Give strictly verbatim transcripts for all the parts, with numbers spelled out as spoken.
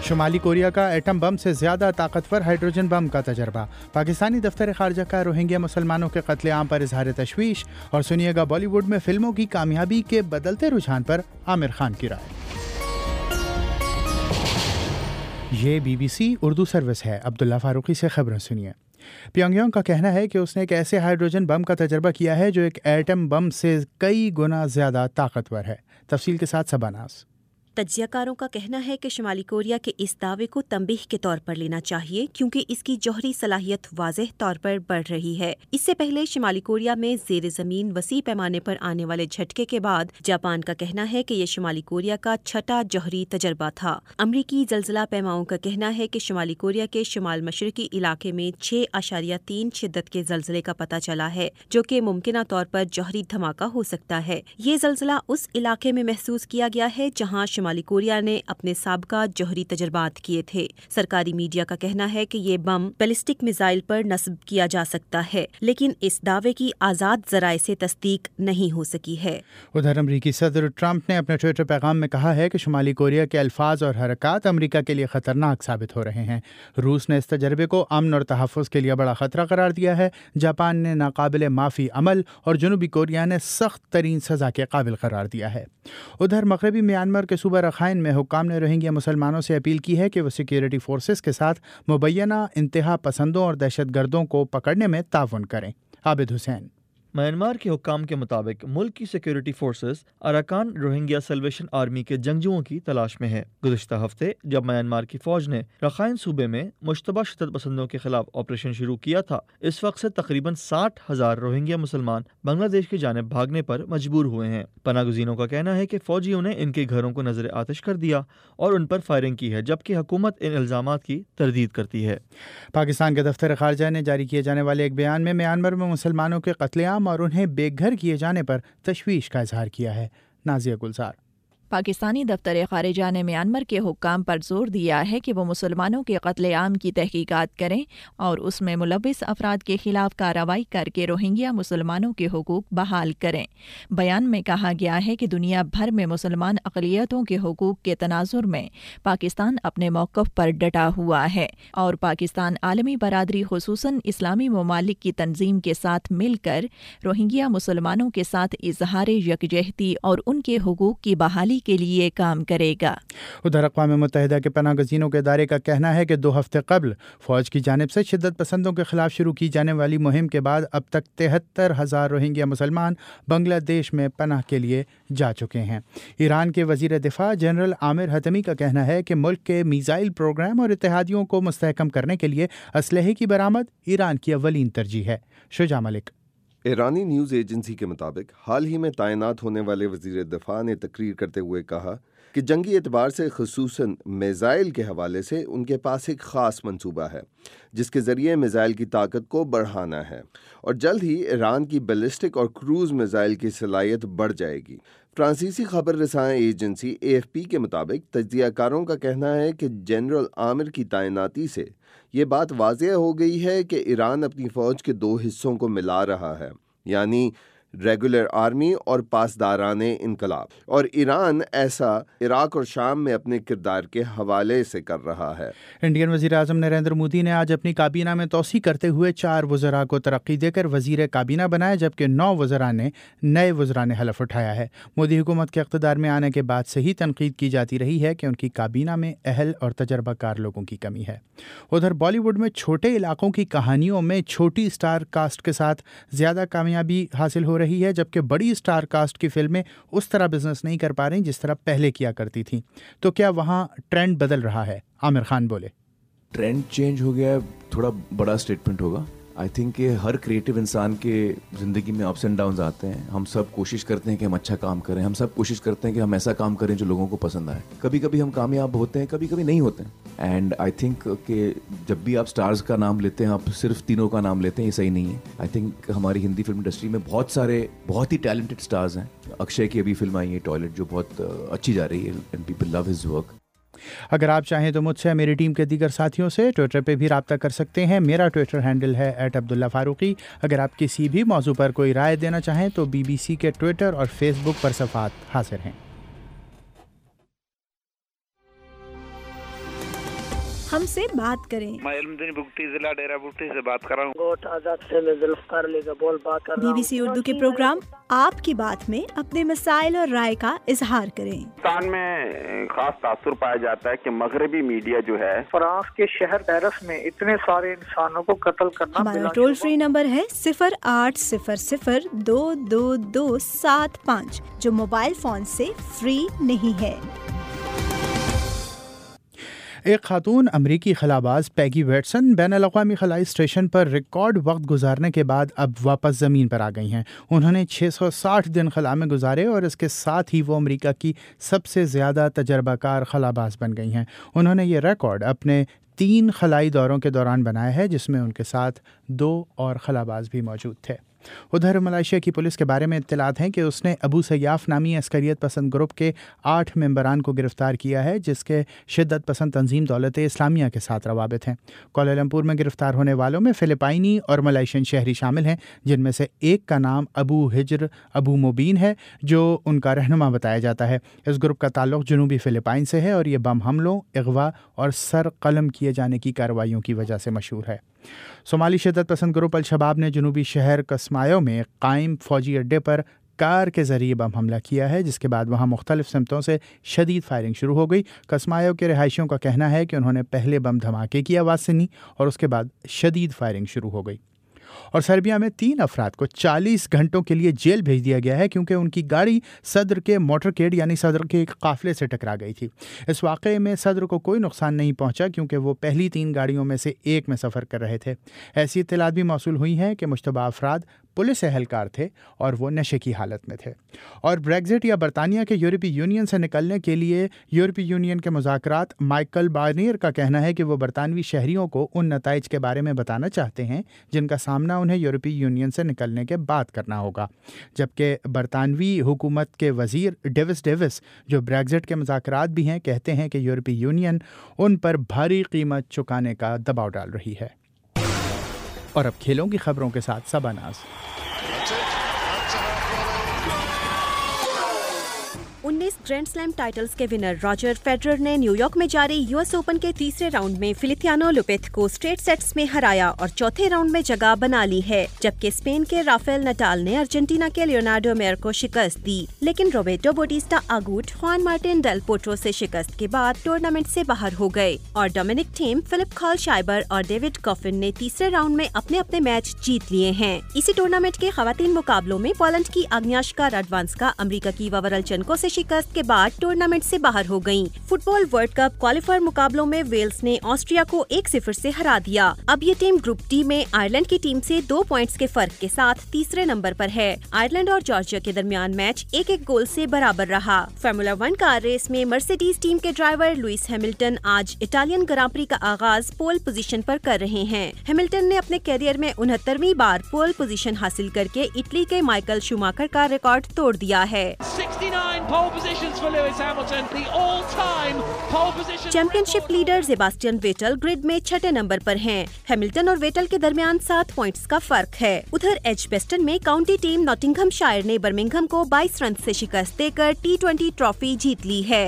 شمالی کوریا کا atom bomb سے زیادہ طاقتور ہائیڈروجن بم کا تجربہ، پاکستانی دفتر خارجہ کا روہنگیا مسلمانوں کے قتل عام پر اظہار تشویش، اور سنیے گا بالی ووڈ میں فلموں کی کامیابی کے بدلتے رجحان پر عامر خان کی رائے۔ یہ B B C Urdu service ہے۔ عبداللہ فاروقی سے خبریں سنیے۔ پیونگ یانگ کا کہنا ہے کہ اس نے ایک ایسے ہائیڈروجن بم کا تجربہ کیا ہے جو ایک ایٹم بم سے کئی گنا زیادہ طاقتور ہے۔ تفصیل کے ساتھ سباناز۔ تجزیہ کاروں کا کہنا ہے کہ شمالی کوریا کے اس دعوے کو تنبیہ کے طور پر لینا چاہیے کیونکہ اس کی جوہری صلاحیت واضح طور پر بڑھ رہی ہے۔ اس سے پہلے شمالی کوریا میں زیر زمین وسیع پیمانے پر آنے والے جھٹکے کے بعد جاپان کا کہنا ہے کہ یہ شمالی کوریا کا چھٹا جوہری تجربہ تھا۔ امریکی زلزلہ پیماؤں کا کہنا ہے کہ شمالی کوریا کے شمال مشرقی علاقے میں چھ اشاریہ تین شدت کے زلزلے کا پتہ چلا ہے جو کہ ممکنہ طور پر جوہری دھماکہ ہو سکتا ہے۔ یہ زلزلہ اس علاقے میں محسوس کیا گیا ہے جہاں شمالی کوریا نے اپنے سابقہ جوہری تجربات کیے تھے۔ سرکاری میڈیا کا کہنا ہے کہ یہ بم بیلسٹک میزائل پر نصب کیا جا سکتا ہے، لیکن اس دعوے کی آزاد ذرائع سے تصدیق نہیں ہو سکی ہے۔ ادھر امریکی صدر ٹرمپ نے اپنے ٹویٹر پیغام میں کہا ہے کہ شمالی کوریا کے الفاظ اور حرکات امریکہ کے لیے خطرناک ثابت ہو رہے ہیں۔ روس نے اس تجربے کو امن اور تحفظ کے لیے بڑا خطرہ قرار دیا ہے، جاپان نے ناقابل معافی عمل اور جنوبی کوریا نے سخت ترین سزا کے قابل قرار دیا ہے۔ ادھر مغربی میانمار کے صوبہ رخائن میں حکام نے روہنگیا مسلمانوں سے اپیل کی ہے کہ وہ سیکیورٹی فورسز کے ساتھ مبینہ انتہا پسندوں اور دہشت گردوں کو پکڑنے میں تعاون کریں۔ عابد حسین۔ میانمار کے حکام کے مطابق ملک کی security forces Arakan Rohingya Salvation Army کے جنگجوؤں کی تلاش میں ہے۔ گزشتہ ہفتے جب میانمار کی فوج نے رخائن صوبے میں مشتبہ شدت پسندوں کے خلاف آپریشن شروع کیا تھا، اس وقت سے تقریباً ساٹھ ہزار روہنگیا مسلمان بنگلہ دیش کی جانب بھاگنے پر مجبور ہوئے ہیں۔ پناہ گزینوں کا کہنا ہے کہ فوجیوں نے ان کے گھروں کو نظر آتش کر دیا اور ان پر فائرنگ کی ہے، جبکہ حکومت ان الزامات کی تردید کرتی ہے۔ پاکستان کے دفتر خارجہ نے جاری کیے جانے والے ایک بیان میں میانمار میں مسلمانوں کے قتل عام اور انہیں بے گھر کیے جانے پر تشویش کا اظہار کیا ہے۔ نازیہ گلزار۔ پاکستانی دفتر خارجہ نے میانمار کے حکام پر زور دیا ہے کہ وہ مسلمانوں کے قتل عام کی تحقیقات کریں اور اس میں ملوث افراد کے خلاف کارروائی کر کے روہنگیا مسلمانوں کے حقوق بحال کریں۔ بیان میں کہا گیا ہے کہ دنیا بھر میں مسلمان اقلیتوں کے حقوق کے تناظر میں پاکستان اپنے موقف پر ڈٹا ہوا ہے اور پاکستان عالمی برادری خصوصاً اسلامی ممالک کی تنظیم کے ساتھ مل کر روہنگیا مسلمانوں کے ساتھ اظہار یکجہتی اور ان کے حقوق کی بحالی کے لیے کام کرے گا۔ ادھر اقوام متحدہ کے پناہ گزینوں کے ادارے کا کہنا ہے کہ دو ہفتے قبل فوج کی جانب سے شدت پسندوں کے خلاف شروع کی جانے والی مہم کے بعد اب تک تہتر ہزار روہنگیا مسلمان بنگلہ دیش میں پناہ کے لیے جا چکے ہیں۔ ایران کے وزیر دفاع جنرل عامر حتمی کا کہنا ہے کہ ملک کے میزائل پروگرام اور اتحادیوں کو مستحکم کرنے کے لیے اسلحے کی برآمد ایران کی اولین ترجیح ہے۔ شجاع ملک۔ ایرانی نیوز ایجنسی کے مطابق حال ہی میں تعینات ہونے والے وزیر دفاع نے تقریر کرتے ہوئے کہا کہ جنگی اعتبار سے خصوصاً میزائل کے حوالے سے ان کے پاس ایک خاص منصوبہ ہے جس کے ذریعے میزائل کی طاقت کو بڑھانا ہے اور جلد ہی ایران کی بیلسٹک اور کروز میزائل کی صلاحیت بڑھ جائے گی۔ فرانسیسی خبر رساں ایجنسی اے ایف پی کے مطابق تجزیہ کاروں کا کہنا ہے کہ جنرل عامر کی تعیناتی سے یہ بات واضح ہو گئی ہے کہ ایران اپنی فوج کے دو حصوں کو ملا رہا ہے، یعنی ریگولر آرمی اور پاسداران انقلاب، اور ایران ایسا عراق اور شام میں اپنے کردار کے حوالے سے کر رہا ہے۔ انڈین وزیر اعظم نریندر مودی نے آج اپنی کابینہ میں توسیع کرتے ہوئے چار وزراء کو ترقی دے کر وزیر کابینہ بنایا، جبکہ نو وزراء نے نئے وزراء نے حلف اٹھایا ہے۔ مودی حکومت کے اقتدار میں آنے کے بعد سے ہی تنقید کی جاتی رہی ہے کہ ان کی کابینہ میں اہل اور تجربہ کار لوگوں کی کمی ہے۔ ادھر بالی ووڈ میں چھوٹے علاقوں کی کہانیوں میں چھوٹی سٹار کاسٹ کے ساتھ زیادہ کامیابی حاصل ہو رہی ہے، جبکہ بڑی سٹار کاسٹ کی فلمیں اس طرح بزنس نہیں کر پا رہی جس طرح پہلے کیا کرتی تھیں۔ تو کیا وہاں ٹرینڈ بدل رہا ہے؟ عامر خان بولے۔ ٹرینڈ چینج ہو گیا ہے، تھوڑا بڑا اسٹیٹمنٹ ہوگا۔ آئی تھنک کہ ہر کریٹو انسان کے زندگی میں اپس اینڈ ڈاؤنز آتے ہیں۔ ہم سب کوشش کرتے ہیں کہ ہم اچھا کام کریں، ہم سب کوشش کرتے ہیں کہ ہم ایسا کام کریں جو لوگوں کو پسند آئے۔ کبھی کبھی ہم کامیاب ہوتے ہیں، کبھی کبھی نہیں ہوتے ہیں۔ اینڈ آئی تھنک کہ جب بھی آپ سٹارز کا نام لیتے ہیں، آپ صرف تینوں کا نام لیتے ہیں، یہ صحیح نہیں ہے۔ آئی تھنک ہماری ہندی فلم انڈسٹری میں بہت سارے بہت ہی ٹیلنٹڈ سٹارز ہیں۔ اکشے کی ابھی فلم آئی ہے ٹوائلٹ، جو بہت اچھی جا رہی ہے and people love his work. اگر آپ چاہیں تو مجھ سے میری ٹیم کے دیگر ساتھیوں سے ٹویٹر پہ بھی رابطہ کر سکتے ہیں۔ میرا ٹویٹر ہینڈل ہے ایٹ عبداللہ فاروقی۔ اگر آپ کسی بھی موضوع پر کوئی رائے دینا چاہیں تو بی بی سی کے ٹویٹر اور فیس بک پر صفحات حاضر ہیں۔ ہم سے بات کریں۔ میں علمدین بگٹی ضلع ڈیرہ بگٹی سے بات کر رہا ہوں۔ گوٹ آزاد سے میں ذوالفقار علی کا بول بات کر رہا بی ہوں۔ بی سی اردو کے پروگرام آپ کی بات میں اپنے مسائل اور رائے کا اظہار کریں۔ پاکستان میں خاص تاثر پایا جاتا ہے کہ مغربی میڈیا جو ہے فرانس کے شہر پیرس میں اتنے سارے انسانوں کو قتل کرنا، ہمارا ٹول فری نمبر ہے صفر آٹھ صفر صفر دو دو دو سات پانچ، جو موبائل فون سے فری نہیں ہے۔ ایک خاتون امریکی خلاباز پیگی ویٹسن بین الاقوامی خلائی اسٹیشن پر ریکارڈ وقت گزارنے کے بعد اب واپس زمین پر آ گئی ہیں۔ انہوں نے چھ سو ساٹھ دن خلا میں گزارے اور اس کے ساتھ ہی وہ امریکہ کی سب سے زیادہ تجربہ کار خلاباز بن گئی ہیں۔ انہوں نے یہ ریکارڈ اپنے تین خلائی دوروں کے دوران بنایا ہے، جس میں ان کے ساتھ دو اور خلاباز بھی موجود تھے۔ ادھر ملائیشیا کی پولیس کے بارے میں اطلاعات ہیں کہ اس نے ابو سیاف نامی عسکریت پسند گروپ کے آٹھ ممبران کو گرفتار کیا ہے، جس کے شدت پسند تنظیم دولت اسلامیہ کے ساتھ روابط ہیں۔ کوالالمپور میں گرفتار ہونے والوں میں فلپائنی اور ملائیشین شہری شامل ہیں، جن میں سے ایک کا نام ابو ہجر ابو مبین ہے، جو ان کا رہنما بتایا جاتا ہے۔ اس گروپ کا تعلق جنوبی فلپائن سے ہے اور یہ بم حملوں، اغوا اور سر قلم کیے جانے کی کارروائیوں کی وجہ سے مشہور ہے۔ صومالی شدت پسند گروپ الشباب نے جنوبی شہر کسمایو میں قائم فوجی اڈے پر کار کے ذریعے بم حملہ کیا ہے، جس کے بعد وہاں مختلف سمتوں سے شدید فائرنگ شروع ہو گئی۔ کسمایو کے رہائشیوں کا کہنا ہے کہ انہوں نے پہلے بم دھماکے کی آواز سنی اور اس کے بعد شدید فائرنگ شروع ہو گئی۔ اور سربیا میں تین افراد کو چالیس گھنٹوں کے لیے جیل بھیج دیا گیا ہے کیونکہ ان کی گاڑی صدر کے موٹرکیڈ یعنی صدر کے ایک قافلے سے ٹکرا گئی تھی۔ اس واقعے میں صدر کو کوئی نقصان نہیں پہنچا کیونکہ وہ پہلی تین گاڑیوں میں سے ایک میں سفر کر رہے تھے۔ ایسی اطلاعات بھی موصول ہوئی ہیں کہ مشتبہ افراد پولیس اہلکار تھے اور وہ نشے کی حالت میں تھے۔ اور بریگزٹ یا برطانیہ کے یورپی یونین سے نکلنے کے لیے یورپی یونین کے مذاکرات، مائیکل بارنیئر کا کہنا ہے کہ وہ برطانوی شہریوں کو ان نتائج کے بارے میں بتانا چاہتے ہیں جن کا سامنا انہیں یورپی یونین سے نکلنے کے بعد کرنا ہوگا، جبکہ برطانوی حکومت کے وزیر ڈیوس ڈیوس جو بریگزٹ کے مذاکرات بھی ہیں کہتے ہیں کہ یورپی یونین ان پر بھاری قیمت چکانے کا دباؤ ڈال رہی ہے۔ اور اب کھیلوں کی خبروں کے ساتھ سبا ناز۔ انیس گرینڈ سلیم ٹائٹلز کے ونر راجر فیڈرر نے نیو یارک میں جاری یو ایس اوپن کے تیسرے راؤنڈ میں فلیتیانو لوپیت کو اسٹریٹ سیٹس میں ہرایا اور چوتھے راؤنڈ میں جگہ بنا لی ہے، جبکہ اسپین کے رافیل نڈال نے ارجنٹینا کے لیونارڈو میئر کو شکست دی، لیکن روبرٹو بوٹیسٹا آگوٹ خوان مارٹن ڈیل پوٹرو سے شکست کے بعد ٹورنامنٹ سے باہر ہو گئے، اور Dominic Thiem, Philipp Kohlschreiber اور ڈیوڈ کافن نے تیسرے راؤنڈ میں اپنے اپنے میچ جیت لیے ہیں۔ اسی ٹورنامنٹ کے خواتین مقابلوں میں پولینڈ کی آگنیاشکا راڈوانسکا امریکہ کی واورلچنکو سے شکست کے بعد ٹورنامنٹ سے باہر ہو گئیں۔ Football world cup qualifier مقابلوں میں ویلز نے آسٹریا کو ایک صفر سے ہرا دیا۔ اب یہ ٹیم گروپ ڈی میں آئرلینڈ کی ٹیم سے دو پوائنٹس کے فرق کے ساتھ تیسرے نمبر پر ہے۔ آئرلینڈ اور جارجیا کے درمیان میچ ایک ایک گول سے برابر رہا۔ فارمولا ون کار ریس میں مرسیڈیز ٹیم کے ڈرائیور لوئس ہیملٹن آج اٹالین گراں پری کا آغاز پول پوزیشن پر کر رہے ہیں۔ ہیملٹن نے اپنے کیریئر میں انہترویں بار پول پوزیشن حاصل کر کے اٹلی کے مائیکل شوماکر کا ریکارڈ توڑ دیا ہے۔ Championship leader Sebastian Vettel grid میں چھٹے نمبر پر ہیں۔ ہیملٹن اور ویٹل کے درمیان سات پوائنٹس کا فرق ہے۔ ادھر ایج بیسٹن میں کاؤنٹی ٹیم ناٹنگھم شائر نے برمنگھم کو بائیس رن سے شکست دے کر ٹی ٹوینٹی ٹرافی جیت لی ہے۔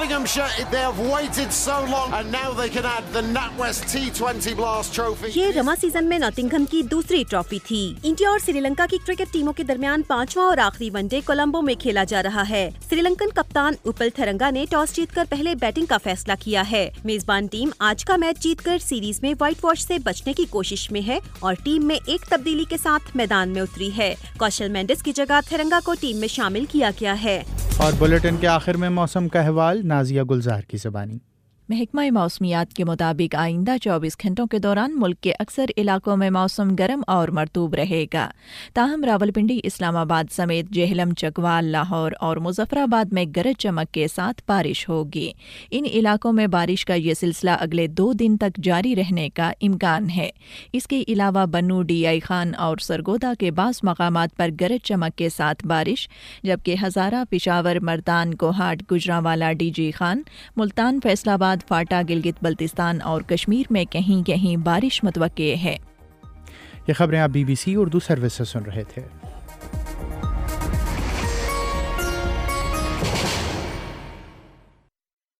یہ رما سیزن میں ناٹنگھم کی دوسری ٹرافی تھی۔ انڈیا اور سری لنکا کی کرکٹ ٹیموں کے درمیان پانچواں اور آخری ون ڈے کولمبو میں کھیلا جا رہا ہے۔ سری لنکن کپتان اپل تھرنگا نے ٹاس جیت کر پہلے بیٹنگ کا فیصلہ کیا ہے۔ میزبان ٹیم آج کا میچ جیت کر سیریز میں وائٹ واش سے بچنے کی کوشش میں ہے اور ٹیم میں ایک تبدیلی کے ساتھ میدان میں اتری ہے۔ کوشل مینڈس کی جگہ تھرنگا کو ٹیم میں شامل کیا گیا ہے۔ اور بلیٹن کے آخر میں موسم کا احوال، نازیہ گلزار کی زبانی۔ محکمہ موسمیات کے مطابق آئندہ چوبیس گھنٹوں کے دوران ملک کے اکثر علاقوں میں موسم گرم اور مرطوب رہے گا، تاہم راولپنڈی، اسلام آباد سمیت جہلم، چکوال، لاہور اور مظفر آباد میں گرج چمک کے ساتھ بارش ہوگی۔ ان علاقوں میں بارش کا یہ سلسلہ اگلے دو دن تک جاری رہنے کا امکان ہے۔ اس کے علاوہ بنو، ڈی آئی خان اور سرگودا کے بعض مقامات پر گرج چمک کے ساتھ بارش، جبکہ Hazara, Peshawar, Mardan, Kohat, Gujranwala, D G Khan, Multan, Faisalabad, FATA, Gilgit Baltistan اور کشمیر میں کہیں کہیں بارش متوقع ہے۔ یہ خبریں آپ B B C Urdu service سے سن رہے تھے۔